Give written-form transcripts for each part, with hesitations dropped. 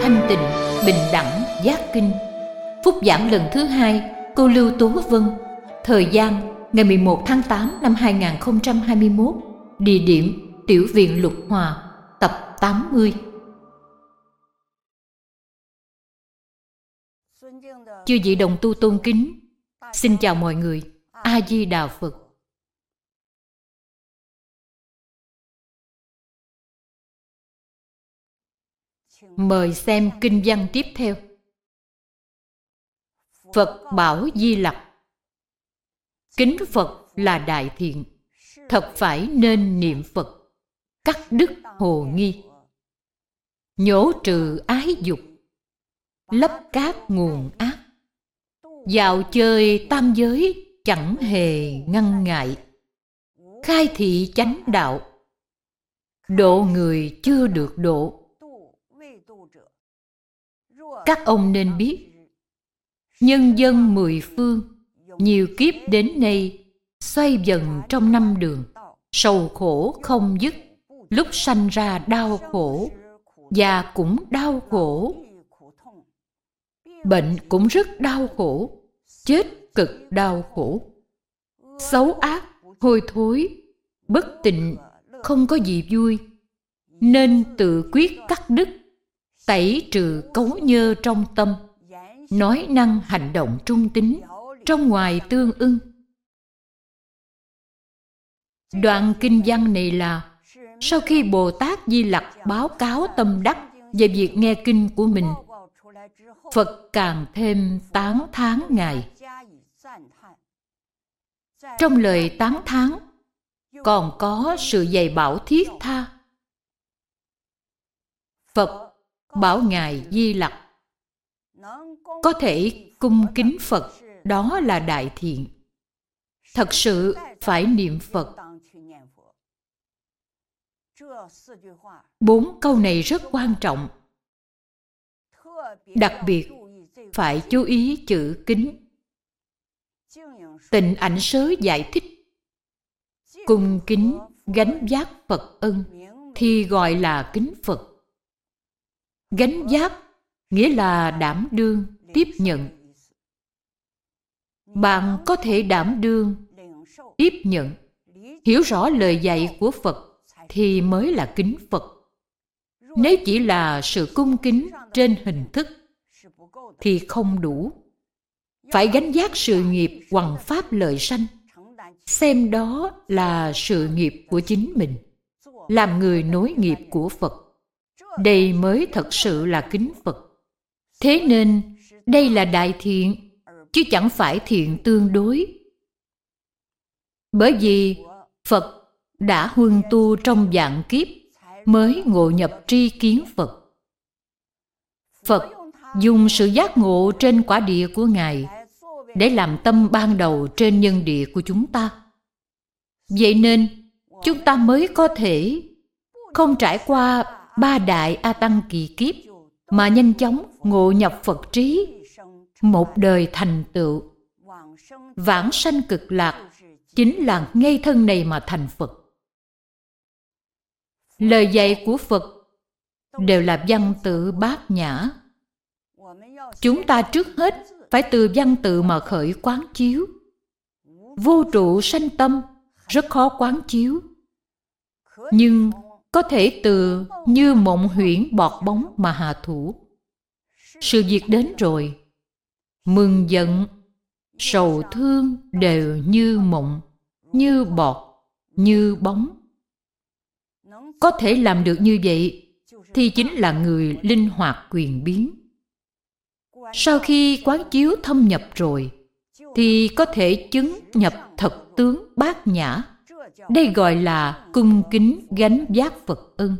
thanh tịnh, bình đẳng, giác kinh. Phúc giảng lần thứ 2, cô Lưu Tố Vân. Thời gian ngày 11 tháng 8 năm 2021. Địa điểm Tiểu viện Lục Hòa, tập 80. Chư vị đồng tu tôn kính, xin chào mọi người. A Di Đà Phật. Mời xem kinh văn tiếp theo. Phật bảo Di Lặc: kính Phật là đại thiện, thật phải nên niệm Phật, cắt đứt hồ nghi, nhổ trừ ái dục, lấp các nguồn ác, dạo chơi tam giới chẳng hề ngăn ngại, khai thị chánh đạo, độ người chưa được độ. Các ông nên biết, nhân dân mười phương nhiều kiếp đến nay xoay vần trong năm đường, sầu khổ không dứt. Lúc sanh ra đau khổ, già cũng đau khổ, bệnh cũng rất đau khổ, chết cực đau khổ, xấu ác, hôi thối, bất tịnh, không có gì vui. Nên tự quyết cắt đứt, tẩy trừ cấu nhơ trong tâm, nói năng hành động trung tín, trong ngoài tương ưng. Đoạn kinh văn này là sau khi Bồ Tát Di Lặc báo cáo tâm đắc về việc nghe kinh của mình, Phật càng thêm tán thán Ngài. Trong lời tán thán còn có sự dạy bảo thiết tha. Phật bảo Ngài Di Lặc có thể cung kính Phật, đó là đại thiện, thật sự phải niệm Phật. 4 câu này rất quan trọng, đặc biệt phải chú ý chữ kính. Tịnh Ảnh Sớ giải thích, cung kính gánh vác Phật ân thì gọi là kính Phật. Gánh vác nghĩa là đảm đương, tiếp nhận. Bạn có thể đảm đương, tiếp nhận, hiểu rõ lời dạy của Phật thì mới là kính Phật. Nếu chỉ là sự cung kính trên hình thức thì không đủ. Phải gánh vác sự nghiệp hoằng pháp lợi sanh, xem đó là sự nghiệp của chính mình, làm người nối nghiệp của Phật. Đây mới thật sự là kính Phật. Thế nên đây là đại thiện, chứ chẳng phải thiện tương đối. Bởi vì Phật đã huân tu trong vạn kiếp mới ngộ nhập tri kiến Phật. Phật dùng sự giác ngộ trên quả địa của Ngài để làm tâm ban đầu trên nhân địa của chúng ta. Vậy nên chúng ta mới có thể không trải qua 3 đại A Tăng kỳ kiếp mà nhanh chóng ngộ nhập Phật trí, một đời thành tựu. Vãng sanh cực lạc chính là ngay thân này mà thành Phật. Lời dạy của Phật đều là văn tự bát nhã. Chúng ta trước hết phải từ văn tự mà khởi quán chiếu. Vô trụ sanh tâm rất khó quán chiếu, nhưng có thể từ như mộng huyễn bọt bóng mà hạ thủ. Sự việc đến rồi, mừng giận, sầu thương đều như mộng, như bọt, như bóng. Có thể làm được như vậy thì chính là người linh hoạt quyền biến. Sau khi quán chiếu thâm nhập rồi thì có thể chứng nhập thật tướng bát nhã. Đây gọi là cung kính gánh vác Phật ân.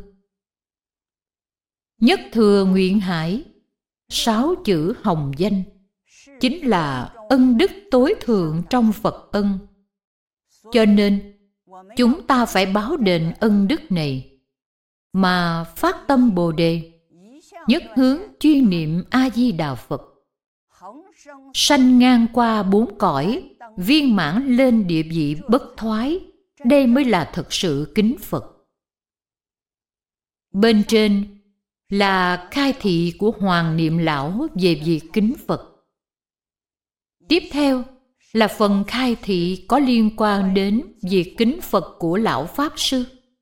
Nhất thừa nguyện hải, 6 chữ hồng danh chính là ân đức tối thượng trong Phật ân. Cho nên chúng ta phải báo đền ân đức này mà phát tâm Bồ Đề, nhất hướng chuyên niệm A Di Đà Phật, sanh ngang qua 4 cõi, viên mãn lên địa vị bất thoái. Đây mới là thật sự kính Phật. Bên trên là khai thị của Hoàng Niệm Lão về việc kính Phật. Tiếp theo là phần khai thị có liên quan đến việc kính Phật của Lão Pháp Sư.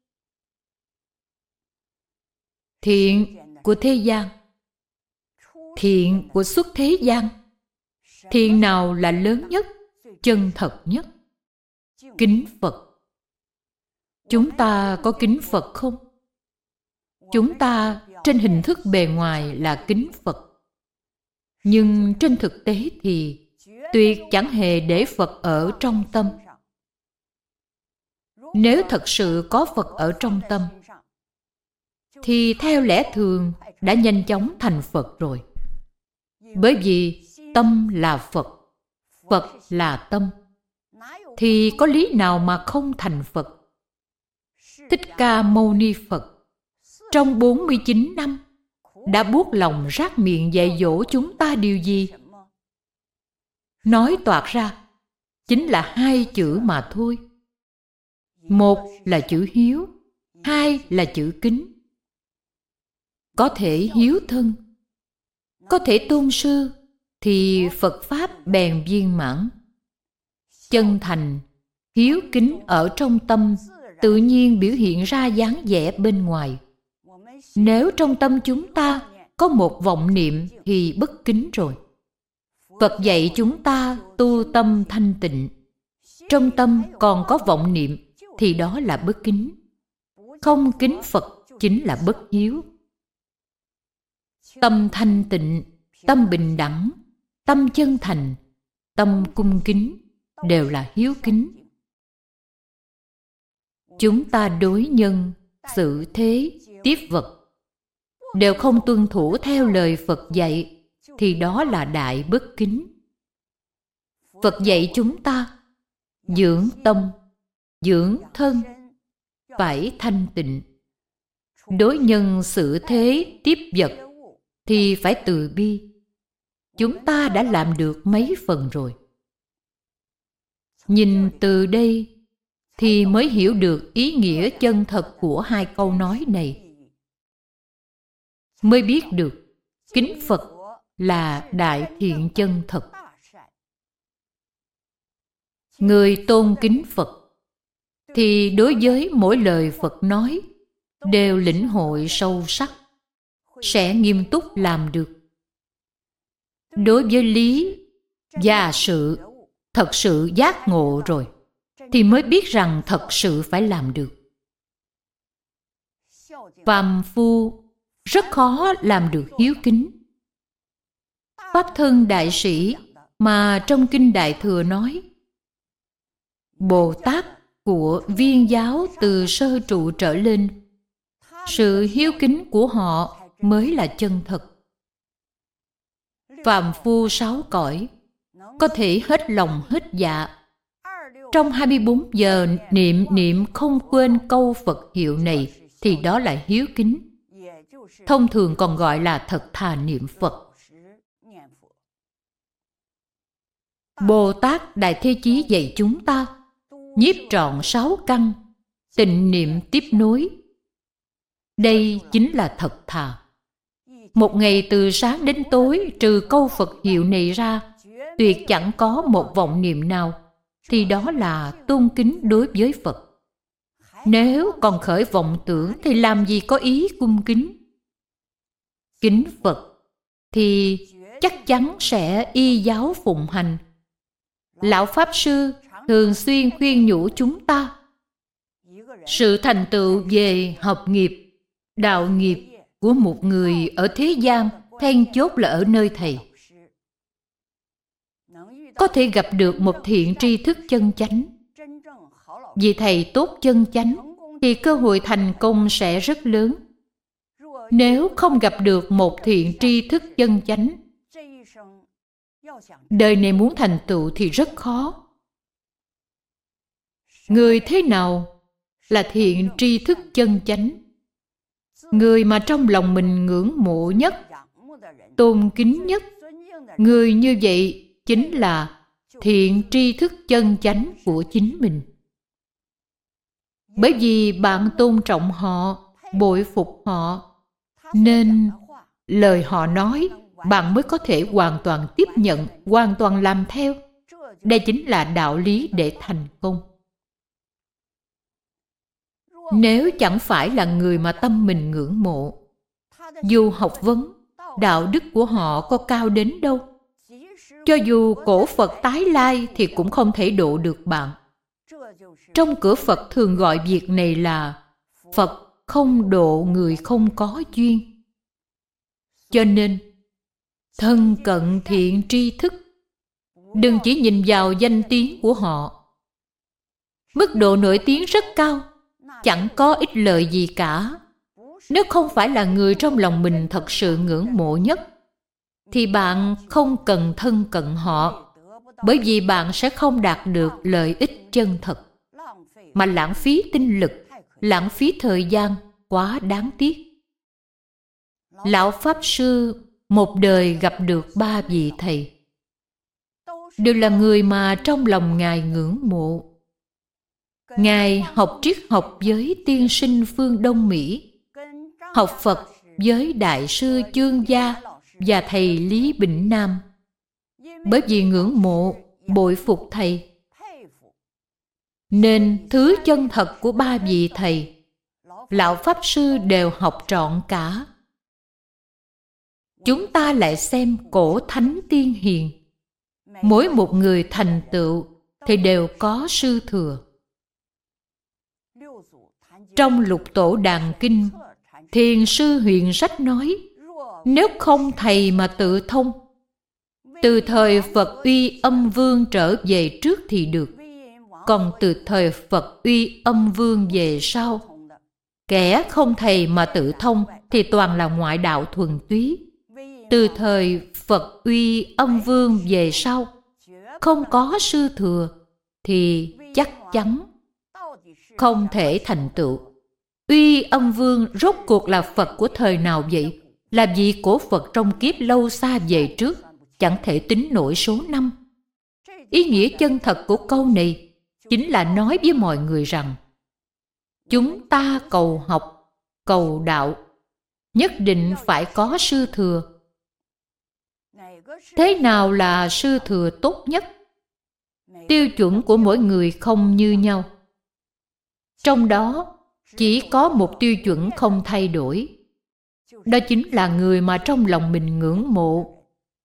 Thiện của thế gian, thiện của xuất thế gian, thiện nào là lớn nhất, chân thật nhất? Kính Phật. Chúng ta có kính Phật không? Chúng ta trên hình thức bề ngoài là kính Phật, nhưng trên thực tế thì tuyệt chẳng hề để Phật ở trong tâm. Nếu thật sự có Phật ở trong tâm, thì theo lẽ thường đã nhanh chóng thành Phật rồi. Bởi vì tâm là Phật, Phật là tâm, thì có lý nào mà không thành Phật? Thích Ca Mâu Ni Phật trong 49 năm đã buốt lòng rát miệng dạy dỗ chúng ta điều gì? Nói toạc ra chính là hai chữ mà thôi. Một là chữ hiếu, hai là chữ kính. Có thể hiếu thân, có thể tôn sư, thì Phật Pháp bèn viên mãn. Chân thành, hiếu kính ở trong tâm tự nhiên biểu hiện ra dáng vẻ bên ngoài. Nếu trong tâm chúng ta có một vọng niệm thì bất kính rồi. Phật dạy chúng ta tu tâm thanh tịnh. Trong tâm còn có vọng niệm thì đó là bất kính. Không kính Phật chính là bất hiếu. Tâm thanh tịnh, tâm bình đẳng, tâm chân thành, tâm cung kính đều là hiếu kính. Chúng ta đối nhân, xử thế, tiếp vật đều không tuân thủ theo lời Phật dạy thì đó là đại bất kính. Phật dạy chúng ta dưỡng tâm, dưỡng thân phải thanh tịnh. Đối nhân xử thế tiếp vật thì phải từ bi. Chúng ta đã làm được mấy phần rồi. Nhìn từ đây thì mới hiểu được ý nghĩa chân thật của hai câu nói này. Mới biết được kính Phật là đại thiện chân thật. Người tôn kính Phật thì đối với mỗi lời Phật nói đều lĩnh hội sâu sắc, sẽ nghiêm túc làm được. Đối với lý và sự thật sự giác ngộ rồi thì mới biết rằng thật sự phải làm được. Phàm phu rất khó làm được hiếu kính. Pháp Thân Đại Sĩ mà trong Kinh Đại Thừa nói, Bồ Tát của viên giáo từ sơ trụ trở lên, sự hiếu kính của họ mới là chân thật. Phàm phu 6 cõi có thể hết lòng hết dạ, trong 24 giờ niệm không quên câu Phật hiệu này thì đó là hiếu kính. Thông thường còn gọi là thật thà niệm Phật. Bồ Tát Đại Thế Chí dạy chúng ta nhiếp trọn 6 căn, tịnh niệm tiếp nối. Đây chính là thật thà. Một ngày từ sáng đến tối trừ câu Phật hiệu này ra, tuyệt chẳng có một vọng niệm nào, thì đó là tôn kính đối với Phật. Nếu còn khởi vọng tưởng thì làm gì có ý cung kính. Kính Phật thì chắc chắn sẽ y giáo phụng hành. Lão Pháp Sư thường xuyên khuyên nhủ chúng ta, sự thành tựu về học nghiệp, đạo nghiệp của một người ở thế gian then chốt là ở nơi thầy. Có thể gặp được một thiện tri thức chân chánh, vì thầy tốt chân chánh thì cơ hội thành công sẽ rất lớn. Nếu không gặp được một thiện tri thức chân chánh, đời này muốn thành tựu thì rất khó. Người thế nào là thiện tri thức chân chánh? Người mà trong lòng mình ngưỡng mộ nhất, tôn kính nhất, người như vậy chính là thiện tri thức chân chánh của chính mình. Bởi vì bạn tôn trọng họ, bội phục họ, Nên lời họ nói bạn mới có thể hoàn toàn tiếp nhận, hoàn toàn làm theo. Đây chính là đạo lý để thành công. Nếu chẳng phải là người mà tâm mình ngưỡng mộ, dù học vấn, đạo đức của họ có cao đến đâu, cho dù cổ Phật tái lai thì cũng không thể độ được bạn. Trong cửa Phật thường gọi việc này là Phật không độ người không có duyên. Cho nên, thân cận thiện tri thức, đừng chỉ nhìn vào danh tiếng của họ. Mức độ nổi tiếng rất cao, chẳng có ích lợi gì cả. Nếu không phải là người trong lòng mình thật sự ngưỡng mộ nhất, thì bạn không cần thân cận họ, bởi vì bạn sẽ không đạt được lợi ích chân thật, mà lãng phí tinh lực, lãng phí thời gian, quá đáng tiếc. Lão Pháp Sư một đời gặp được 3 vị thầy, đều là người mà trong lòng Ngài ngưỡng mộ. Ngài học triết học với tiên sinh phương Đông Mỹ, học Phật với Đại sư Chương Gia và thầy Lý Bỉnh Nam. Bởi vì ngưỡng mộ, bội phục thầy, nên thứ chân thật của 3 vị thầy, Lão Pháp Sư đều học trọn cả. Chúng ta lại xem cổ thánh tiên hiền, mỗi một người thành tựu thì đều có sư thừa. Trong Lục Tổ Đàn Kinh, Thiền sư Huyền Sách nói, nếu không thầy mà tự thông, từ thời Phật Uy Âm Vương trở về trước thì được, còn từ thời Phật Uy Âm Vương về sau, kẻ không thầy mà tự thông thì toàn là ngoại đạo thuần túy. Từ thời Phật Uy Âm Vương về sau, không có sư thừa thì chắc chắn không thể thành tựu. Uy Âm Vương rốt cuộc là Phật của thời nào vậy? Là vị của Phật trong kiếp lâu xa về trước, chẳng thể tính nổi số năm. Ý nghĩa chân thật của câu này chính là nói với mọi người rằng chúng ta cầu học, cầu đạo, nhất định phải có sư thừa. Thế nào là sư thừa tốt nhất? Tiêu chuẩn của mỗi người không như nhau. Trong đó chỉ có một tiêu chuẩn không thay đổi. Đó chính là người mà trong lòng mình ngưỡng mộ.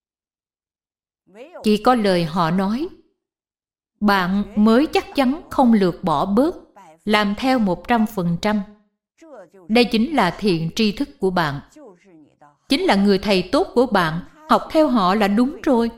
Chỉ có lời họ nói, bạn mới chắc chắn không lược bỏ bớt, làm theo 100%. Đây chính là thiện tri thức của bạn. Chính là người thầy tốt của bạn, học theo họ là đúng rồi.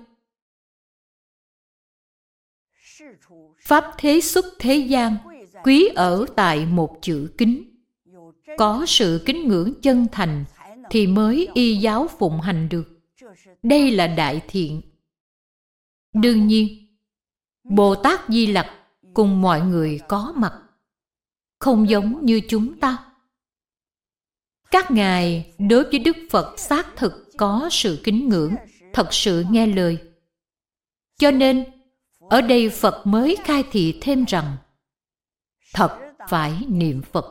Pháp thế xuất thế gian, quý ở tại một chữ kính. Có sự kính ngưỡng chân thành thì mới y giáo phụng hành được. Đây là đại thiện. Đương nhiên, Bồ Tát Di Lặc cùng mọi người có mặt, không giống như chúng ta. Các ngài đối với Đức Phật xác thực có sự kính ngưỡng, thật sự nghe lời. Cho nên, ở đây Phật mới khai thị thêm rằng thật phải niệm Phật.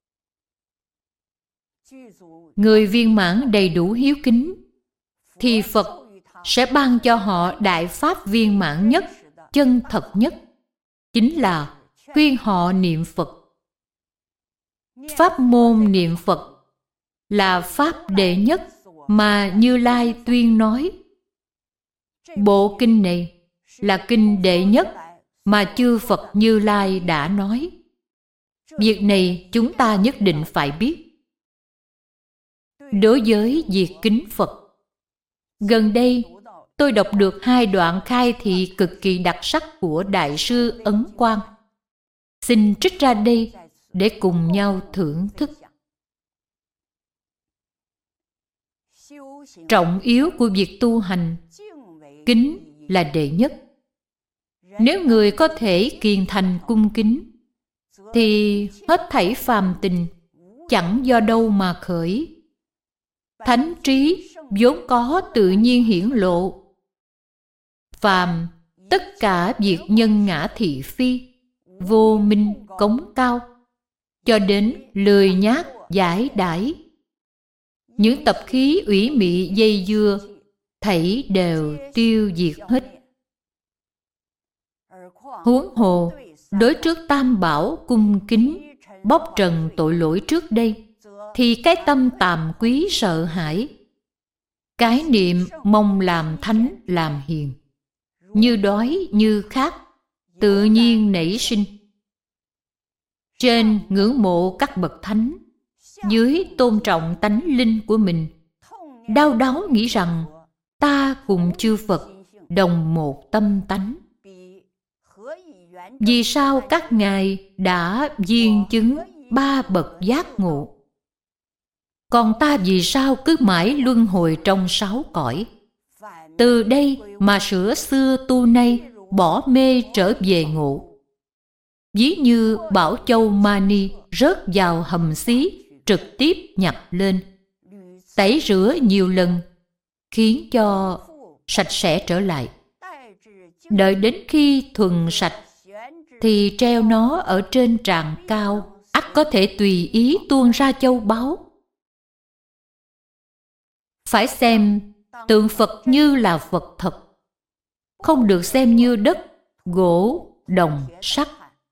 Người viên mãn đầy đủ hiếu kính thì Phật sẽ ban cho họ đại pháp viên mãn nhất, chân thật nhất, chính là khuyên họ niệm Phật. Pháp môn niệm Phật là pháp đệ nhất mà Như Lai tuyên nói. Bộ kinh này là kinh đệ nhất mà chư Phật Như Lai đã nói. Việc này chúng ta nhất định phải biết. Đối với việc kính Phật, gần đây tôi đọc được 2 đoạn khai thị cực kỳ đặc sắc của Đại sư Ấn Quang. Xin trích ra đây để cùng nhau thưởng thức. Trọng yếu của việc tu hành, kính là đệ nhất. Nếu người có thể kiền thành cung kính, thì hết thảy phàm tình chẳng do đâu mà khởi. Thánh trí vốn có tự nhiên hiển lộ. Phàm tất cả việc nhân ngã thị phi, vô minh cống cao, cho đến lười nhác giải đãi. Những tập khí ủy mị dây dưa thảy đều tiêu diệt hết. Huống hồ đối trước tam bảo cung kính, bóc trần tội lỗi trước đây, thì cái tâm tàm quý sợ hãi, cái niệm mong làm thánh làm hiền, như đói như khát, tự nhiên nảy sinh. Trên ngưỡng mộ các bậc thánh, dưới tôn trọng tánh linh của mình, đau đáu nghĩ rằng ta cùng chư Phật đồng một tâm tánh. Vì sao các ngài đã viên chứng 3 bậc giác ngộ, còn ta vì sao cứ mãi luân hồi trong 6 cõi? Từ đây mà sửa xưa tu nay, bỏ mê trở về ngộ. Ví như Bảo Châu Mani rớt vào hầm xí, trực tiếp nhặt lên, tẩy rửa nhiều lần, khiến cho sạch sẽ trở lại. Đợi đến khi thuần sạch, thì treo nó ở trên tràng cao, ắt có thể tùy ý tuôn ra châu báu. Phải xem tượng Phật như là Phật thật, không được xem như đất, gỗ, đồng, sắt.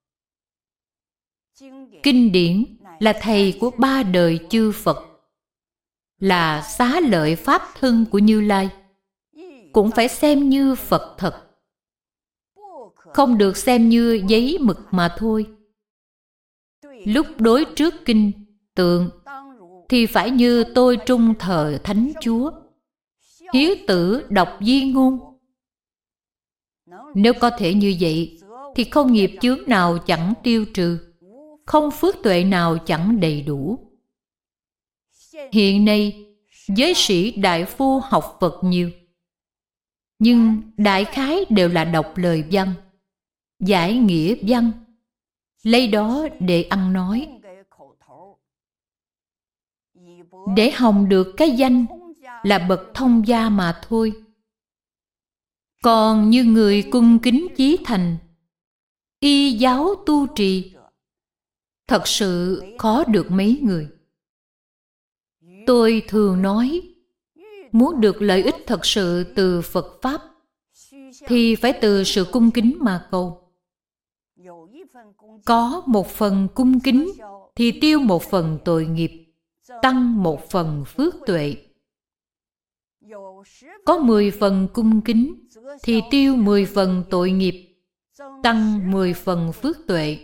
Kinh điển là thầy của 3 đời chư Phật, là xá lợi pháp thân của Như Lai, cũng phải xem như Phật thật, không được xem như giấy mực mà thôi. Lúc đối trước kinh tượng thì phải như tôi trung thờ Thánh Chúa, hiếu tử đọc di ngôn. Nếu có thể như vậy, thì không nghiệp chướng nào chẳng tiêu trừ, không phước tuệ nào chẳng đầy đủ. Hiện nay, giới sĩ đại phu học Phật nhiều, nhưng đại khái đều là đọc lời văn, giải nghĩa văn, lấy đó để ăn nói, để hòng được cái danh là bậc thông gia mà thôi. Còn như người cung kính chí thành, y giáo tu trì, thật sự khó được mấy người. Tôi thường nói, muốn được lợi ích thật sự từ Phật Pháp, thì phải từ sự cung kính mà cầu. Có một phần cung kính, thì tiêu một phần tội nghiệp, tăng một phần phước tuệ. Có 10 phần cung kính, thì tiêu 10 phần tội nghiệp, tăng 10 phần phước tuệ.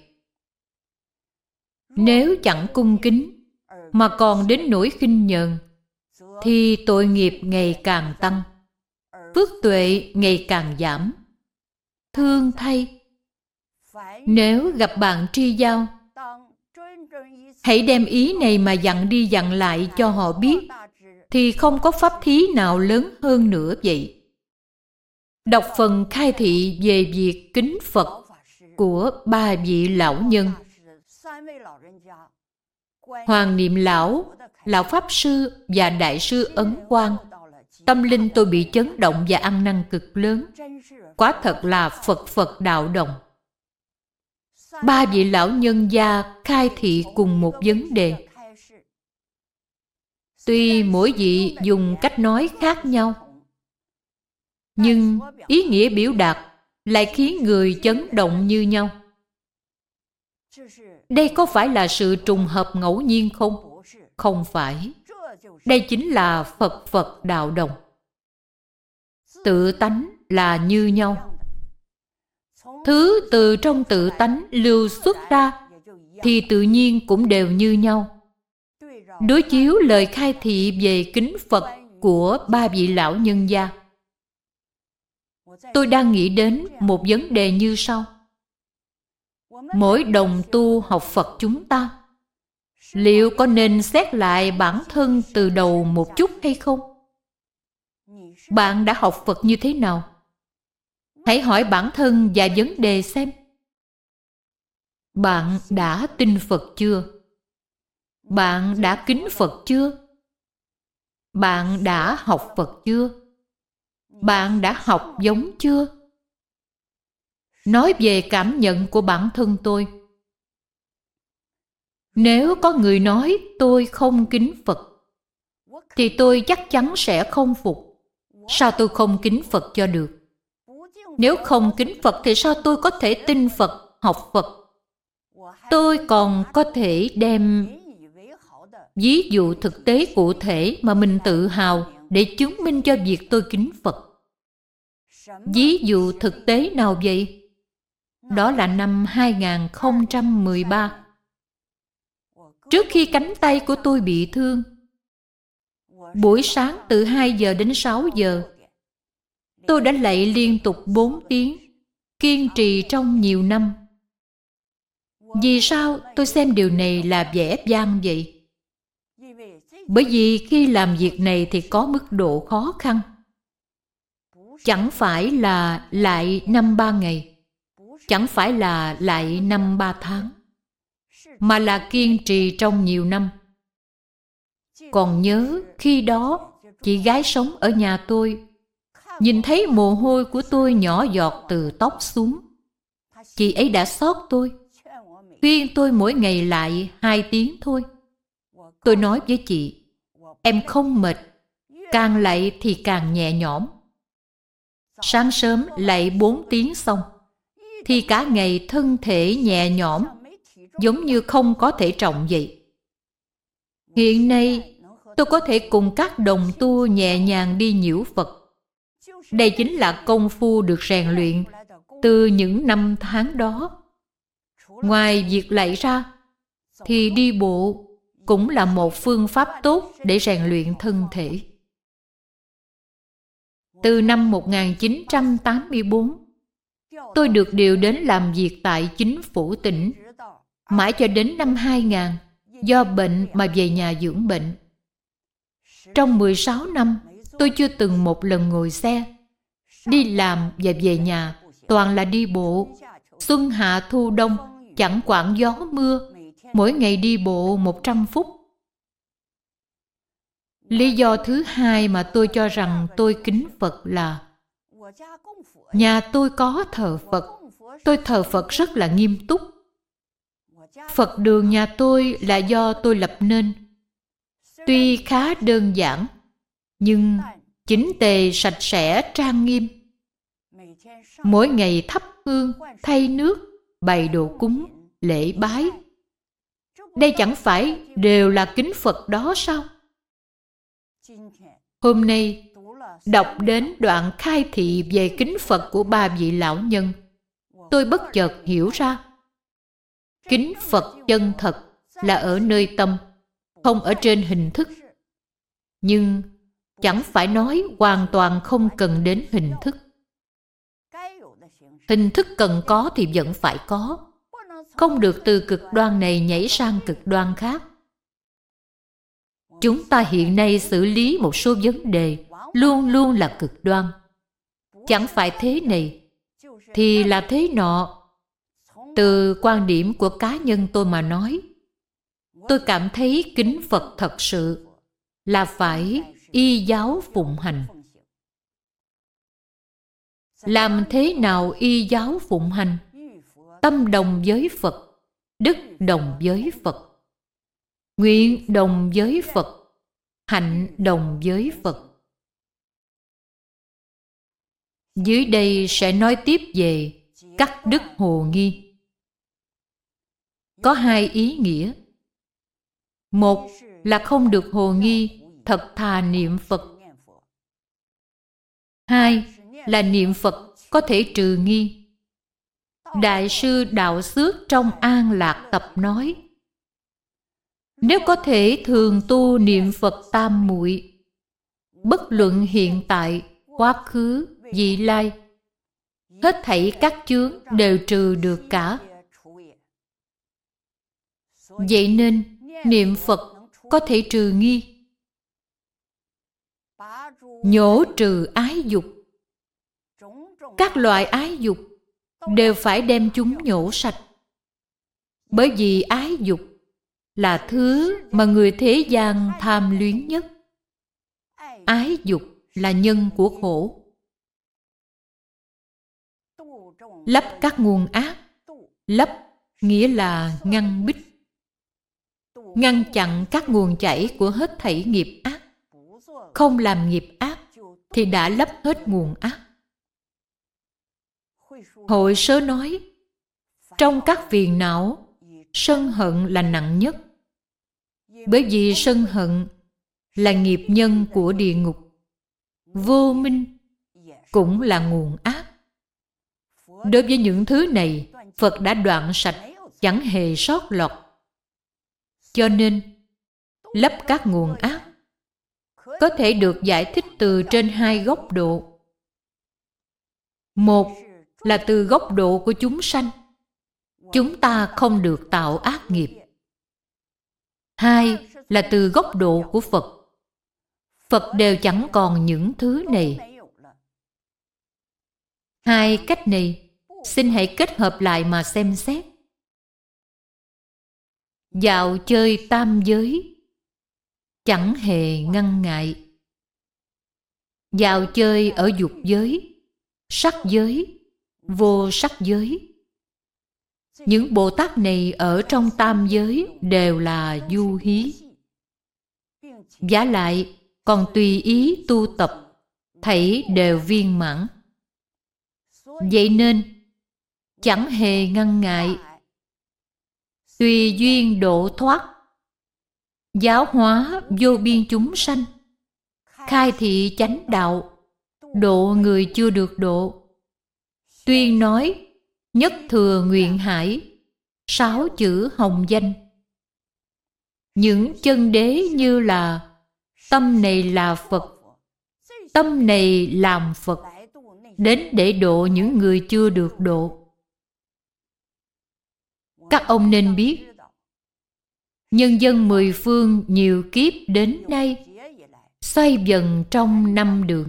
Nếu chẳng cung kính, mà còn đến nỗi khinh nhờn, thì tội nghiệp ngày càng tăng, phước tuệ ngày càng giảm. Thương thay, nếu gặp bạn tri giao, hãy đem ý này mà dặn đi dặn lại cho họ biết, thì không có pháp thí nào lớn hơn nữa vậy. Đọc phần khai thị về việc kính Phật của 3 vị lão nhân, Hoàng Niệm Lão, Lão Pháp Sư và Đại sư Ấn Quang, tâm linh tôi bị chấn động và ăn năn cực lớn. Quả thật là Phật Phật đạo đồng. 3 vị lão nhân gia khai thị cùng một vấn đề. Tuy mỗi vị dùng cách nói khác nhau, nhưng ý nghĩa biểu đạt lại khiến người chấn động như nhau. Đây có phải là sự trùng hợp ngẫu nhiên không? Không phải. Đây chính là Phật Phật đạo đồng. Tự tánh là như nhau. Thứ từ trong tự tánh lưu xuất ra thì tự nhiên cũng đều như nhau. Đối chiếu lời khai thị về kính Phật của 3 vị lão nhân gia, tôi đang nghĩ đến một vấn đề như sau. Mỗi đồng tu học Phật chúng ta, liệu có nên xét lại bản thân từ đầu một chút hay không? Bạn đã học Phật như thế nào? Hãy hỏi bản thân vài vấn đề xem. Bạn đã tin Phật chưa? Bạn đã kính Phật chưa? Bạn đã học Phật chưa? Bạn đã học giống chưa? Nói về cảm nhận của bản thân tôi. Nếu có người nói tôi không kính Phật, thì tôi chắc chắn sẽ không phục. Sao tôi không kính Phật cho được? Nếu không kính Phật thì sao tôi có thể tin Phật, học Phật? Tôi còn có thể đem ví dụ thực tế cụ thể mà mình tự hào để chứng minh cho việc tôi kính Phật. Ví dụ thực tế nào vậy? Đó là năm 2013. Trước khi cánh tay của tôi bị thương, buổi sáng từ 2 giờ đến 6 giờ, tôi đã lạy liên tục 4 tiếng, kiên trì trong nhiều năm. Vì sao tôi xem điều này là vẻ vang vậy? Bởi vì khi làm việc này thì có mức độ khó khăn. Chẳng phải là lại 5-3 ngày, chẳng phải là lại 5-3 tháng, mà là kiên trì trong nhiều năm. Còn nhớ khi đó, chị gái sống ở nhà tôi, nhìn thấy mồ hôi của tôi nhỏ giọt từ tóc xuống. Chị ấy đã xót tôi, khuyên tôi mỗi ngày lại 2 tiếng thôi. Tôi nói với chị, em không mệt, càng lạy thì càng nhẹ nhõm. Sáng sớm lạy 4 tiếng xong, thì cả ngày thân thể nhẹ nhõm, giống như không có thể trọng vậy. Hiện nay, tôi có thể cùng các đồng tu nhẹ nhàng đi nhiễu Phật. Đây chính là công phu được rèn luyện từ những năm tháng đó. Ngoài việc lạy ra, thì đi bộ cũng là một phương pháp tốt để rèn luyện thân thể. Từ năm 1984, tôi được điều đến làm việc tại chính phủ tỉnh. Mãi cho đến năm 2000, do bệnh mà về nhà dưỡng bệnh. Trong 16 năm, tôi chưa từng một lần ngồi xe. Đi làm và về nhà toàn là đi bộ. Xuân hạ thu đông, chẳng quản gió mưa, mỗi ngày đi bộ 100 phút. Lý do thứ hai mà tôi cho rằng tôi kính Phật là nhà tôi có thờ Phật. Tôi thờ Phật rất là nghiêm túc. Phật đường nhà tôi là do tôi lập nên. Tuy khá đơn giản, nhưng chỉnh tề sạch sẽ trang nghiêm. Mỗi ngày thắp hương, thay nước, bày đồ cúng, lễ bái. Đây chẳng phải đều là kính Phật đó sao? Hôm nay, đọc đến đoạn khai thị về kính Phật của 3 vị lão nhân, tôi bất chợt hiểu ra. Kính Phật chân thật là ở nơi tâm, không ở trên hình thức. Nhưng chẳng phải nói hoàn toàn không cần đến hình thức. Hình thức cần có thì vẫn phải có, không được từ cực đoan này nhảy sang cực đoan khác. Chúng ta hiện nay xử lý một số vấn đề luôn luôn là cực đoan. Chẳng phải thế này thì là thế nọ. Từ quan điểm của cá nhân tôi mà nói, tôi cảm thấy kính Phật thật sự là phải y giáo phụng hành. Làm thế nào y giáo phụng hành? Tâm đồng với Phật, đức đồng với Phật, nguyện đồng với Phật, hạnh đồng với Phật. Dưới đây sẽ nói tiếp về cắt đứt hồ nghi. Có 2 ý nghĩa. Một là không được hồ nghi, thật thà niệm Phật. 2 là niệm Phật có thể trừ nghi. Đại sư Đạo Xước trong An Lạc Tập nói, nếu có thể thường tu niệm Phật tam muội, bất luận hiện tại, quá khứ, vị lai, hết thảy các chướng đều trừ được cả. Vậy nên niệm Phật có thể trừ nghi, nhổ trừ ái dục. Các loại ái dục đều phải đem chúng nhổ sạch. Bởi vì ái dục là thứ mà người thế gian tham luyến nhất. Ái dục là nhân của khổ. Lấp các nguồn ác. Lấp nghĩa là ngăn bích, ngăn chặn các nguồn chảy của hết thảy nghiệp ác. không làm nghiệp ác thì đã lấp hết nguồn ác. Hội Sớ nói, trong các phiền não, sân hận là nặng nhất. Bởi vì sân hận là nghiệp nhân của địa ngục. Vô minh cũng là nguồn ác. Đối với những thứ này, Phật đã đoạn sạch, chẳng hề sót lọt. Cho nên, lấp các nguồn ác có thể được giải thích từ trên hai góc độ. Một là từ góc độ của chúng sanh. Chúng ta không được tạo ác nghiệp. Hai là từ góc độ của Phật. Phật đều chẳng còn những thứ này. Hai cách này, xin hãy kết hợp lại mà xem xét. Dạo chơi tam giới, chẳng hề ngăn ngại. Dạo chơi ở dục giới, sắc giới, vô sắc giới. Những Bồ Tát này ở trong tam giới đều là du hí. Vả lại còn tùy ý tu tập, thảy đều viên mãn. Vậy nên chẳng hề ngăn ngại. Tùy duyên độ thoát, giáo hóa vô biên chúng sanh, khai thị chánh đạo, độ người chưa được độ. Tuyên nói nhất thừa nguyện hải, 6 chữ hồng danh. Những chân đế như là tâm này là Phật, tâm này làm Phật, đến để độ những người chưa được độ. Các ông nên biết, nhân dân mười phương nhiều kiếp đến nay xoay vần trong 5 đường.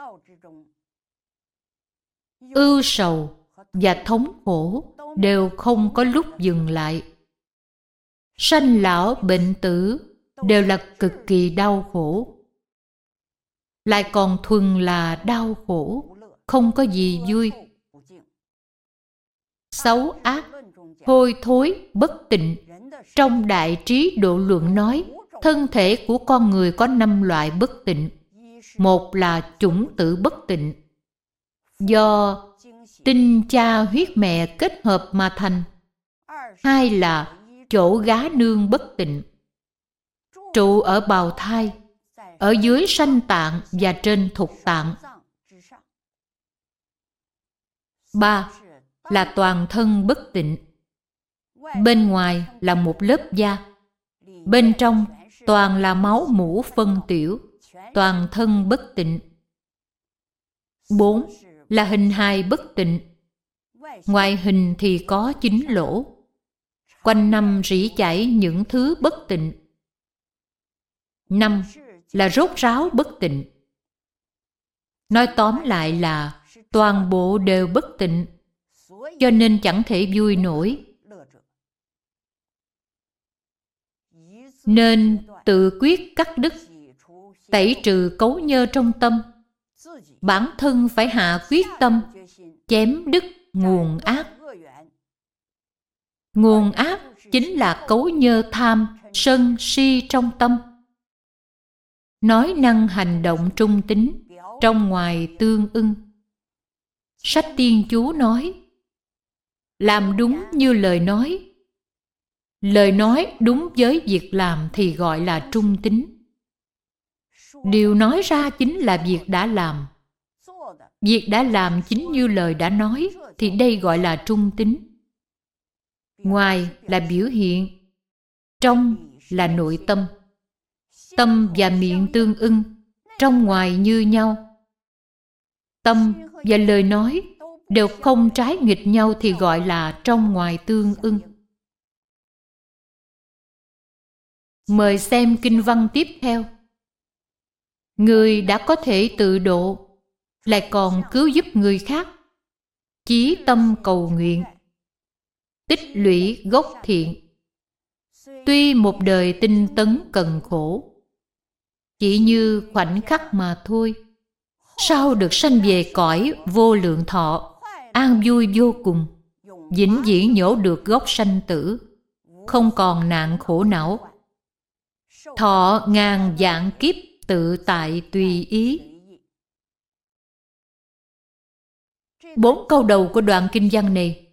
Ưu sầu và thống khổ đều không có lúc dừng lại. Sanh lão bệnh tử đều là cực kỳ đau khổ. Lại còn thuần là đau khổ, không có gì vui. Xấu ác, hôi thối, bất tịnh. Trong Đại Trí Độ Luận nói, thân thể của con người có 5 loại bất tịnh. Một là chủng tử bất tịnh, do tinh cha huyết mẹ kết hợp mà thành. Hai là chỗ gá nương bất tịnh, trụ ở bào thai, ở dưới sanh tạng và trên thục tạng. Ba là toàn thân bất tịnh. Bên ngoài là một lớp da, bên trong toàn là máu mủ phân tiểu, toàn thân bất tịnh. 4 là hình hài bất tịnh. Ngoại hình thì có 9 lỗ, quanh năm rỉ chảy những thứ bất tịnh. 5 là rốt ráo bất tịnh. Nói tóm lại là toàn bộ đều bất tịnh, cho nên chẳng thể vui nổi. Nên tự quyết cắt đứt, tẩy trừ cấu nhơ trong tâm. Bản thân phải hạ quyết tâm, chém đứt nguồn ác. Nguồn ác chính là cấu nhơ tham, sân, si trong tâm. Nói năng hành động trung tín, trong ngoài tương ưng. Sách Tiên Chú nói, làm đúng như lời nói. Lời nói đúng với việc làm thì gọi là trung tín. Điều nói ra chính là việc đã làm. Việc đã làm chính như lời đã nói thì đây gọi là trung tín. Ngoài là biểu hiện, trong là nội tâm. Tâm và miệng tương ưng, trong ngoài như nhau. Tâm và lời nói đều không trái nghịch nhau thì gọi là trong ngoài tương ưng. Mời xem kinh văn tiếp theo. Người đã có thể tự độ, lại còn cứu giúp người khác. Chí tâm cầu nguyện, tích lũy gốc thiện. Tuy một đời tinh tấn cần khổ, chỉ như khoảnh khắc mà thôi. Sau được sanh về cõi vô lượng thọ, an vui vô cùng, vĩnh viễn nhổ được gốc sanh tử, không còn nạn khổ não. Thọ ngàn vạn kiếp tự tại tùy ý. 4 câu đầu của đoạn kinh văn này,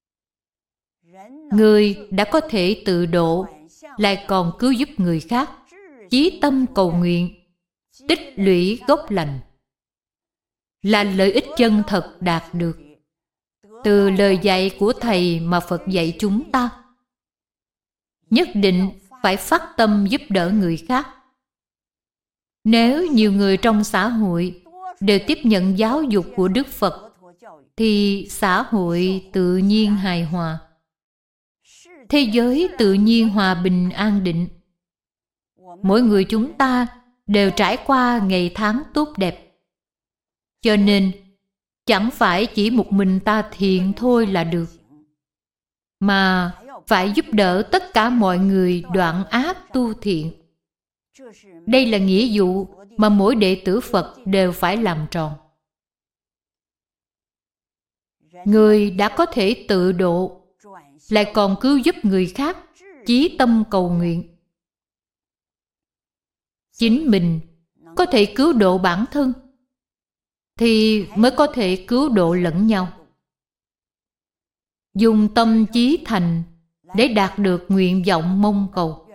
người đã có thể tự độ, lại còn cứu giúp người khác, chí tâm cầu nguyện, tích lũy gốc lành, là lợi ích chân thật đạt được từ lời dạy của Thầy mà Phật dạy chúng ta. Nhất định phải phát tâm giúp đỡ người khác. Nếu nhiều người trong xã hội đều tiếp nhận giáo dục của Đức Phật, thì xã hội tự nhiên hài hòa, thế giới tự nhiên hòa bình an định. Mỗi người chúng ta đều trải qua ngày tháng tốt đẹp. Cho nên, chẳng phải chỉ một mình ta thiện thôi là được, mà phải giúp đỡ tất cả mọi người đoạn ác tu thiện. Đây là nghĩa vụ mà mỗi đệ tử Phật đều phải làm tròn. Người đã có thể tự độ, lại còn cứu giúp người khác, chí tâm cầu nguyện. Chính mình có thể cứu độ bản thân, thì mới có thể cứu độ lẫn nhau. Dùng tâm chí thành để đạt được nguyện vọng mong cầu.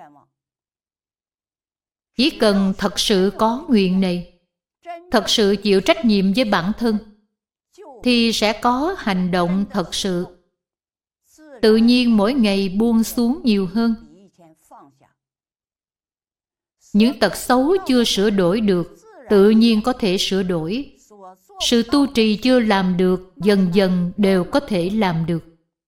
Chỉ cần thật sự có nguyện này, thật sự chịu trách nhiệm với bản thân, thì sẽ có hành động thật sự. Tự nhiên mỗi ngày buông xuống nhiều hơn. Những tật xấu chưa sửa đổi được, tự nhiên có thể sửa đổi. Sự tu trì chưa làm được, dần dần đều có thể làm được.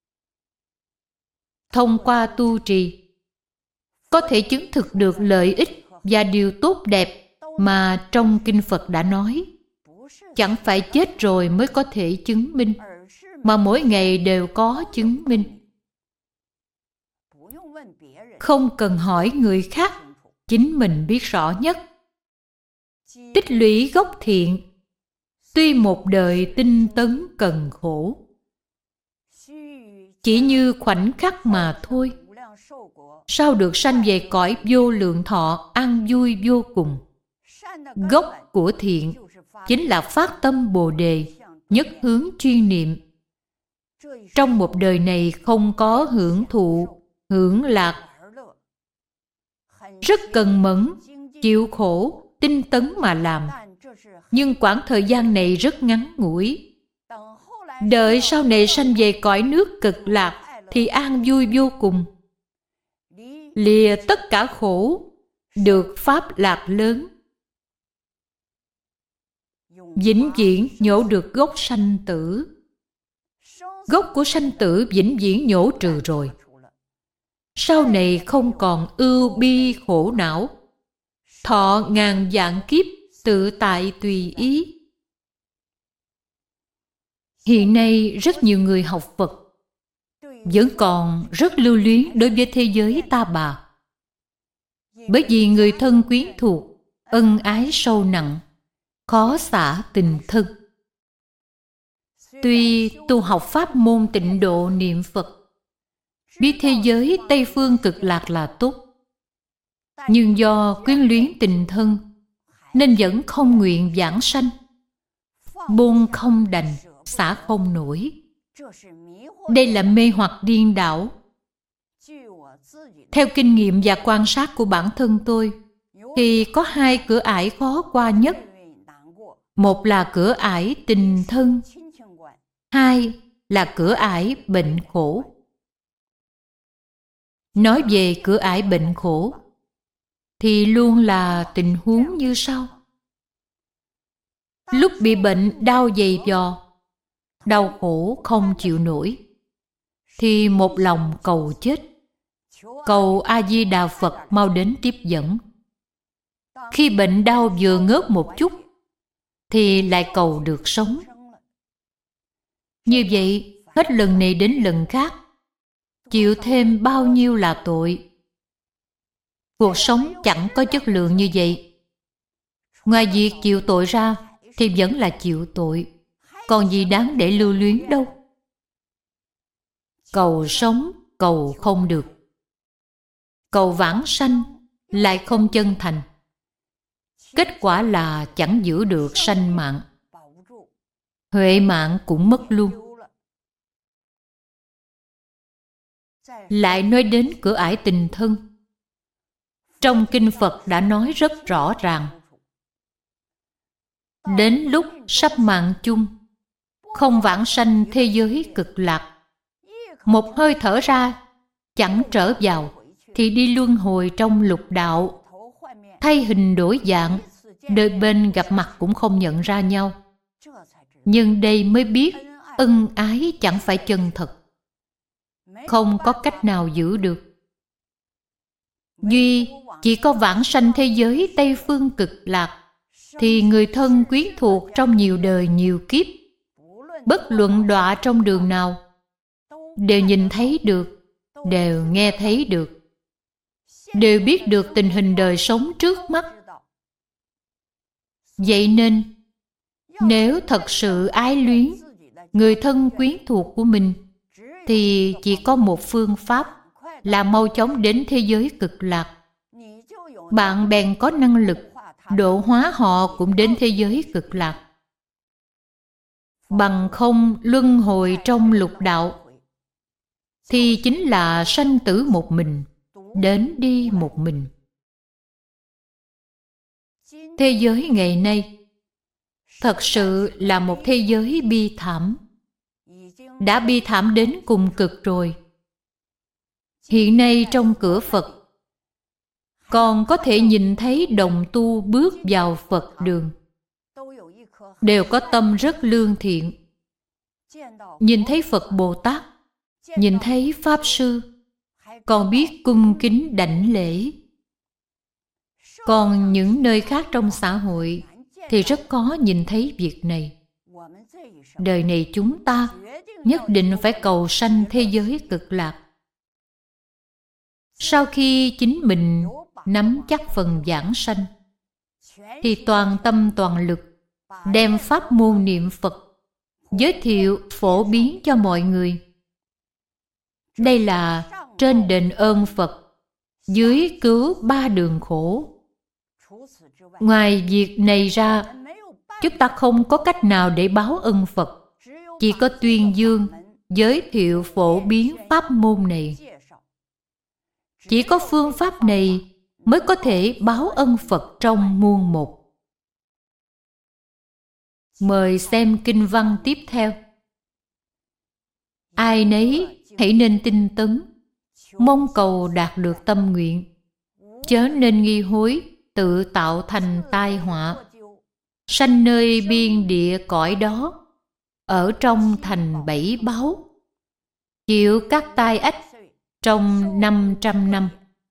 Thông qua tu trì, có thể chứng thực được lợi ích và điều tốt đẹp mà trong Kinh Phật đã nói. Chẳng phải chết rồi mới có thể chứng minh, mà mỗi ngày đều có chứng minh. Không cần hỏi người khác, chính mình biết rõ nhất. Tích lũy gốc thiện, tuy một đời tinh tấn cần khổ, chỉ như khoảnh khắc mà thôi, sao được sanh về cõi vô lượng thọ an vui vô cùng. Gốc của thiện chính là phát tâm Bồ Đề, nhất hướng chuyên niệm. Trong một đời này không có hưởng thụ, hưởng lạc, rất cần mẫn, chịu khổ, tinh tấn mà làm. Nhưng quãng thời gian này rất ngắn ngủi. Đợi sau này sanh về cõi nước cực lạc thì an vui vô cùng. Lìa tất cả khổ, được pháp lạc lớn. Vĩnh viễn nhổ được gốc sanh tử. Gốc của sanh tử vĩnh viễn nhổ trừ rồi. Sau này không còn ưu bi khổ não, thọ ngàn vạn kiếp tự tại tùy ý. Hiện nay rất nhiều người học Phật vẫn còn rất lưu luyến đối với thế giới ta bà. Bởi vì người thân quyến thuộc, ân ái sâu nặng, khó xả tình thân. Tuy tu học pháp môn tịnh độ niệm Phật, biết thế giới Tây Phương cực lạc là tốt, nhưng do quyến luyến tình thân nên vẫn không nguyện vãng sanh. Buông không đành, xả không nổi. Đây là mê hoặc điên đảo. Theo kinh nghiệm và quan sát của bản thân tôi, thì có 2 cửa ải khó qua nhất. Một là cửa ải tình thân, 2 là cửa ải bệnh khổ. Nói về cửa ải bệnh khổ, thì luôn là tình huống như sau. Lúc bị bệnh đau dày vò, đau khổ không chịu nổi, thì một lòng cầu chết, cầu A-di-đà Phật mau đến tiếp dẫn. Khi bệnh đau vừa ngớt một chút, thì lại cầu được sống. Như vậy, hết lần này đến lần khác, chịu thêm bao nhiêu là tội. Cuộc sống chẳng có chất lượng như vậy. Ngoài việc chịu tội ra, thì vẫn là chịu tội. Còn gì đáng để lưu luyến đâu. Cầu sống, cầu không được. Cầu vãng sanh, lại không chân thành. kết quả là chẳng giữ được sanh mạng, huệ mạng cũng mất luôn. Lại nói đến cửa ải tình thân. Trong kinh Phật đã nói rất rõ ràng. Đến lúc sắp mạng chung, không vãng sanh thế giới cực lạc, một hơi thở ra chẳng trở vào, thì đi luân hồi trong lục đạo, thay hình đổi dạng, đôi bên gặp mặt cũng không nhận ra nhau. Nhưng đây mới biết ân ái chẳng phải chân thật, không có cách nào giữ được. Duy chỉ có vãng sanh thế giới Tây Phương cực lạc, thì người thân quyến thuộc trong nhiều đời nhiều kiếp, bất luận đọa trong đường nào, đều nhìn thấy được, đều nghe thấy được, đều biết được tình hình đời sống trước mắt. Vậy nên, nếu thật sự ái luyến người thân quyến thuộc của mình, thì chỉ có một phương pháp là mau chóng đến thế giới cực lạc. Bạn bèn có năng lực độ hóa họ cũng đến thế giới cực lạc. Bằng không luân hồi trong lục đạo, thì chính là sanh tử một mình, đến đi một mình. Thế giới ngày nay thật sự là một thế giới bi thảm, đã bi thảm đến cùng cực rồi. Hiện nay trong cửa Phật còn có thể nhìn thấy đồng tu bước vào Phật đường, đều có tâm rất lương thiện. Nhìn thấy Phật Bồ Tát, nhìn thấy Pháp Sư, còn biết cung kính đảnh lễ. Còn những nơi khác trong xã hội thì rất có nhìn thấy việc này. Đời này chúng ta nhất định phải cầu sanh thế giới cực lạc. Sau khi chính mình nắm chắc phần vãng sanh, thì toàn tâm toàn lực đem pháp môn niệm Phật giới thiệu phổ biến cho mọi người. Đây là trên đền ơn Phật, dưới cứu ba đường khổ. Ngoài việc này ra, chúng ta không có cách nào để báo ân Phật, chỉ có tuyên dương, giới thiệu phổ biến pháp môn này. Chỉ có phương pháp này mới có thể báo ân Phật trong muôn một. Mời xem kinh văn tiếp theo. Ai nấy hãy nên tinh tấn, mong cầu đạt được tâm nguyện, chớ nên nghi hối, tự tạo thành tai họa. Sanh nơi biên địa cõi đó, ở trong thành bảy báu, chịu các tai ách trong 500 năm.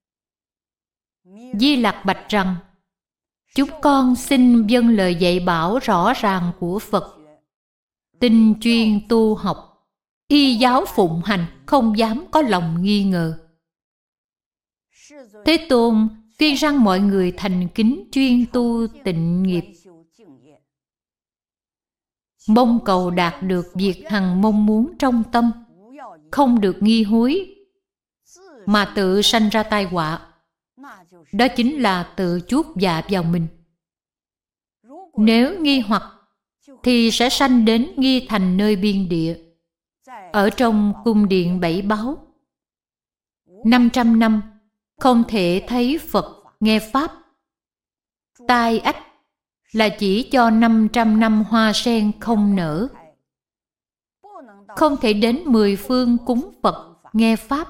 Di Lặc bạch rằng: chúng con xin vâng lời dạy bảo rõ ràng của Phật, tinh chuyên tu học, y giáo phụng hành, không dám có lòng nghi ngờ. Thế Tôn khuyên rằng mọi người thành kính chuyên tu tịnh nghiệp, mong cầu đạt được việc hằng mong muốn trong tâm, không được nghi hối mà tự sanh ra tai họa. Đó chính là tự chuốc dạ vào mình. Nếu nghi hoặc thì sẽ sanh đến nghi thành nơi biên địa, ở trong cung điện bảy báu. 500 năm không thể thấy Phật nghe Pháp. Tai ách là chỉ cho 500 năm hoa sen không nở, không thể đến 10 phương cúng Phật nghe Pháp.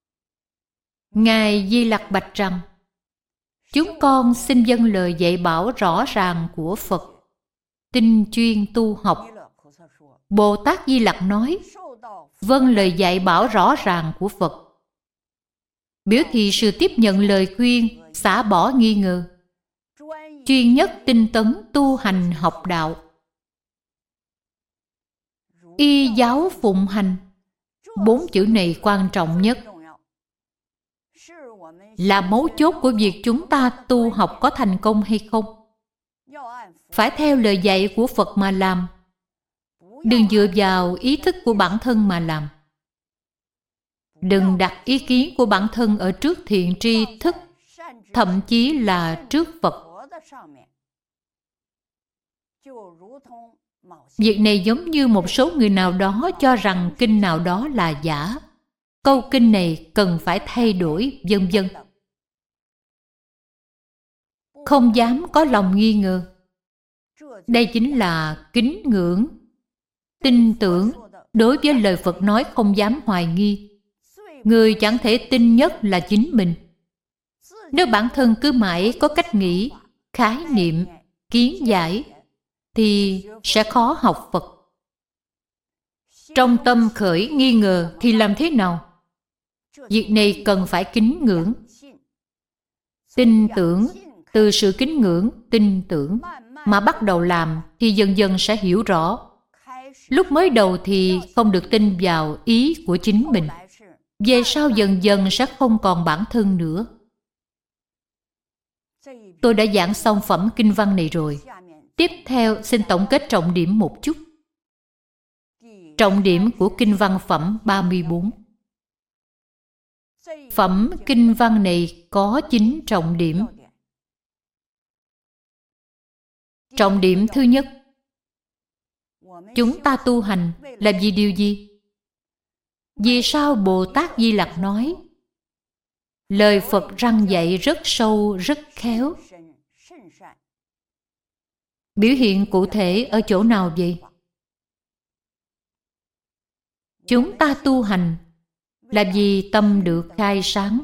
Ngài Di Lặc bạch rằng: chúng con xin vâng lời dạy bảo rõ ràng của Phật, tinh chuyên tu học. Bồ Tát Di Lặc nói: vâng lời dạy bảo rõ ràng của Phật, biểu thị sự tiếp nhận lời khuyên, xả bỏ nghi ngờ, chuyên nhất tinh tấn tu hành học đạo. Y giáo phụng hành, 4 chữ này quan trọng nhất, là mấu chốt của việc chúng ta tu học có thành công hay không. Phải theo lời dạy của Phật mà làm, đừng dựa vào ý thức của bản thân mà làm. Đừng đặt ý kiến của bản thân ở trước thiện tri thức, thậm chí là trước Phật. Việc này giống như một số người nào đó cho rằng kinh nào đó là giả, câu kinh này cần phải thay đổi, vân vân. Không dám có lòng nghi ngờ. Đây chính là kính ngưỡng, tin tưởng đối với lời Phật nói, không dám hoài nghi. Người chẳng thể tin nhất là chính mình. Nếu bản thân cứ mãi có cách nghĩ, khái niệm, kiến giải, thì sẽ khó học Phật. Trong tâm khởi nghi ngờ thì làm thế nào? Việc này cần phải kính ngưỡng. Tin tưởng, từ sự kính ngưỡng, tin tưởng mà bắt đầu làm thì dần dần sẽ hiểu rõ. Lúc mới đầu thì không được tin vào ý của chính mình. Về sau dần dần sẽ không còn bản thân nữa. Tôi đã giảng xong phẩm kinh văn này rồi. Tiếp theo xin tổng kết trọng điểm một chút. Trọng điểm của kinh văn phẩm 34. Phẩm kinh văn này có 9 trọng điểm. Trọng điểm thứ nhất, chúng ta tu hành là vì điều gì? Vì sao Bồ Tát Di Lặc nói lời Phật răn dạy rất sâu, rất khéo? Biểu hiện cụ thể ở chỗ nào vậy? Chúng ta tu hành là vì tâm được khai sáng,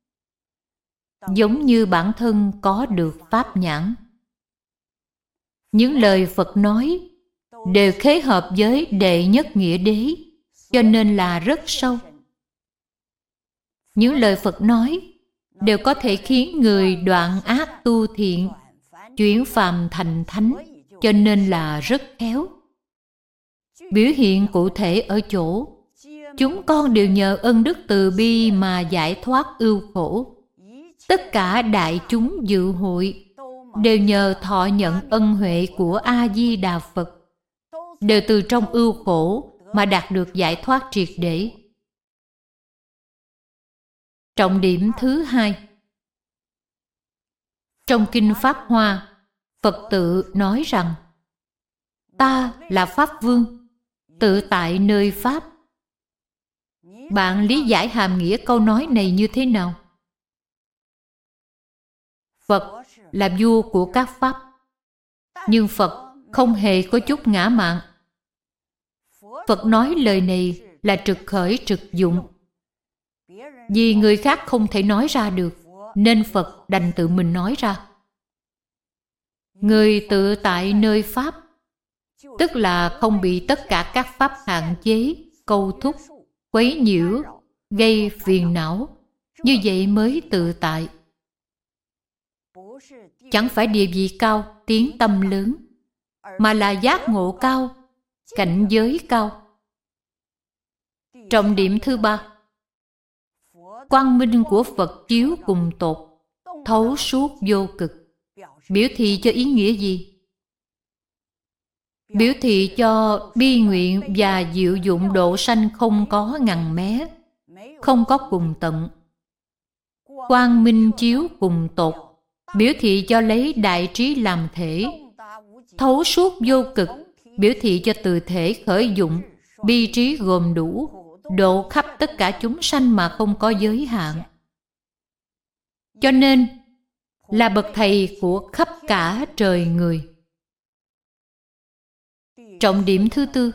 giống như bản thân có được pháp nhãn. Những lời Phật nói đều khế hợp với đệ nhất nghĩa đế, cho nên là rất sâu. Những lời Phật nói đều có thể khiến người đoạn ác tu thiện, chuyển phàm thành thánh, cho nên là rất khéo. Biểu hiện cụ thể ở chỗ chúng con đều nhờ ân đức từ bi mà giải thoát ưu khổ. Tất cả đại chúng dự hội đều nhờ thọ nhận ân huệ của A-di-đà Phật, đều từ trong ưu khổ mà đạt được giải thoát triệt để. Trọng điểm thứ hai. Trong Kinh Pháp Hoa, Phật tự nói rằng ta là Pháp Vương, tự tại nơi Pháp. Bạn lý giải hàm nghĩa câu nói này như thế nào? Phật là vua của các Pháp, nhưng Phật không hề có chút ngã mạn. Phật nói lời này là trực khởi trực dụng. Vì người khác không thể nói ra được, nên Phật đành tự mình nói ra. Người tự tại nơi Pháp, tức là không bị tất cả các Pháp hạn chế, câu thúc, quấy nhiễu, gây phiền não. Như vậy mới tự tại. Chẳng phải địa vị cao, tiếng tâm lớn, mà là giác ngộ cao, cảnh giới cao. Trọng điểm thứ ba. Quang minh của Phật chiếu cùng tột, thấu suốt vô cực. Biểu thị cho ý nghĩa gì? Biểu thị cho bi nguyện và diệu dụng độ sanh không có ngần mé, không có cùng tận. Quang minh chiếu cùng tột, biểu thị cho lấy đại trí làm thể. Thấu suốt vô cực, biểu thị cho từ thể khởi dụng, bi trí gồm đủ, độ khắp tất cả chúng sanh mà không có giới hạn. Cho nên là bậc thầy của khắp cả trời người. Trọng điểm thứ tư.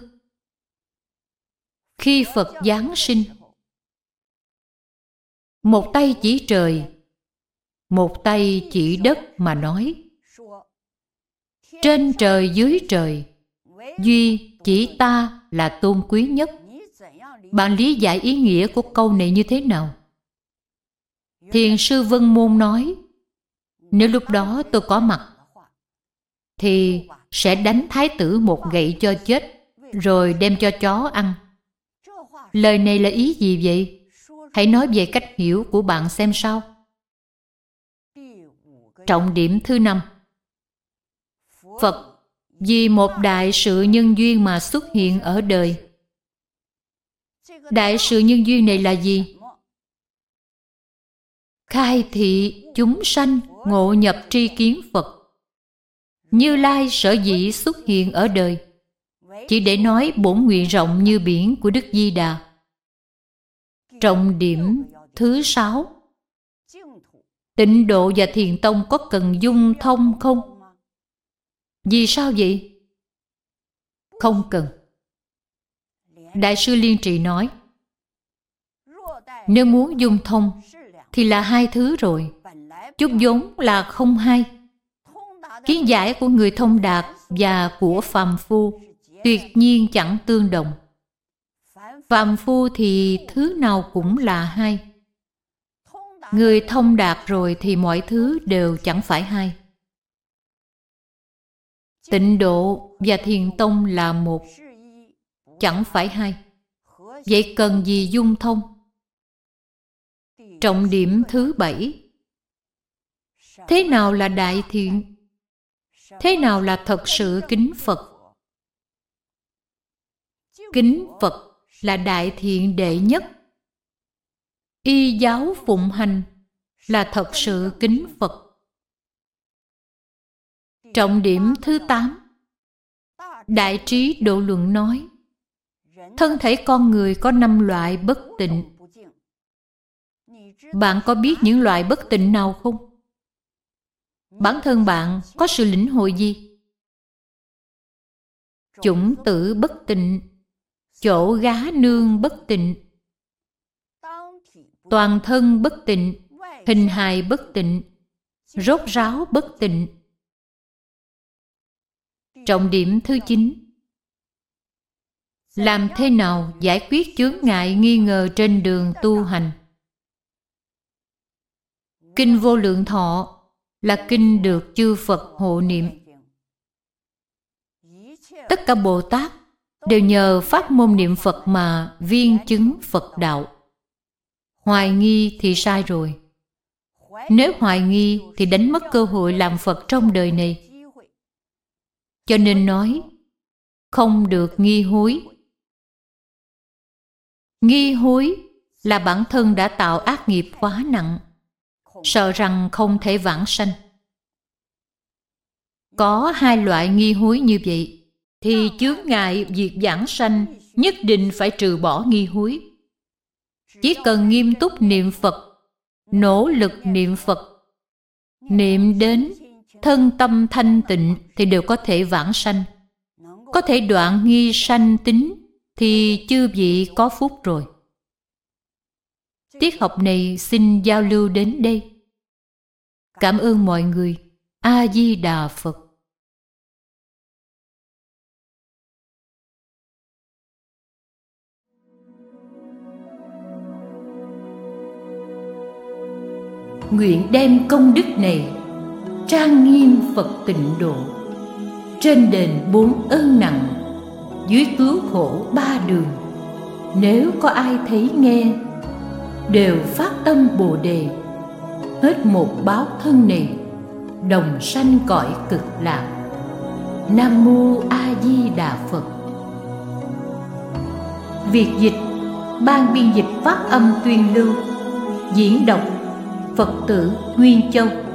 Khi Phật giáng sinh, một tay chỉ trời, một tay chỉ đất mà nói. Trên trời dưới trời, duy chỉ ta là tôn quý nhất. Bạn lý giải ý nghĩa của câu này như thế nào? Thiền sư Vân Môn nói, nếu lúc đó tôi có mặt, thì sẽ đánh thái tử một gậy cho chết, rồi đem cho chó ăn. Lời này là ý gì vậy? Hãy nói về cách hiểu của bạn xem sao. Trọng điểm thứ năm. Phật vì một đại sự nhân duyên mà xuất hiện ở đời. Đại sự nhân duyên này là gì? Khai thị chúng sanh ngộ nhập tri kiến Phật, Như Lai sở dĩ xuất hiện ở đời chỉ để nói bổn nguyện rộng như biển của Đức Di Đà. Trọng điểm thứ 6, Tịnh Độ và Thiền Tông có cần dung thông không? Vì sao vậy? Không cần. Đại sư Liên Trì nói, nếu muốn dung thông thì là hai thứ rồi, chút vốn là không hai. Kiến giải của người thông đạt và của phàm phu tuyệt nhiên chẳng tương đồng. Phàm phu thì thứ nào cũng là hai. Người thông đạt rồi thì mọi thứ đều chẳng phải hai. Tịnh Độ và Thiền Tông là một, chẳng phải hai. Vậy cần gì dung thông? Trọng điểm thứ 7, thế nào là đại thiện? Thế nào là thật sự kính Phật? Kính Phật là đại thiện đệ nhất. Y giáo phụng hành là thật sự kính Phật. Trọng điểm thứ 8, Đại Trí Độ Luận nói, thân thể con người có 5 loại bất tịnh. Bạn có biết những loại bất tịnh nào không? Bản thân bạn có sự lĩnh hội gì? Chủng tử bất tịnh, chỗ gá nương bất tịnh, toàn thân bất tịnh, hình hài bất tịnh, rốt ráo bất tịnh. Trọng điểm thứ 9, làm thế nào giải quyết chướng ngại nghi ngờ trên đường tu hành? Kinh Vô Lượng Thọ là kinh được chư Phật hộ niệm. Tất cả Bồ Tát đều nhờ pháp môn niệm Phật mà viên chứng Phật đạo. Hoài nghi thì sai rồi. Nếu hoài nghi thì đánh mất cơ hội làm Phật trong đời này. Cho nên nói, không được nghi hối. Nghi hối là bản thân đã tạo ác nghiệp quá nặng, sợ rằng không thể vãng sanh. Có hai loại nghi hối như vậy, thì chướng ngại việc vãng sanh nhất định phải trừ bỏ nghi hối. Chỉ cần nghiêm túc niệm Phật, nỗ lực niệm Phật, niệm đến thân tâm thanh tịnh thì đều có thể vãng sanh. Có thể đoạn nghi sanh tính thì chư vị có phúc rồi. Tiết học này xin giao lưu đến đây. Cảm ơn mọi người. A Di Đà Phật. Nguyện đem công đức này trang nghiêm Phật Tịnh Độ, trên đền 4 ơn nặng, dưới cứu khổ 3 đường. Nếu có ai thấy nghe, đều phát tâm Bồ Đề, hết một báo thân này, đồng sanh cõi Cực Lạc. Nam Mô A Di Đà Phật. Việc dịch, ban biên dịch phát âm tuyên lưu, diễn đọc Phật tử Nguyên Châu.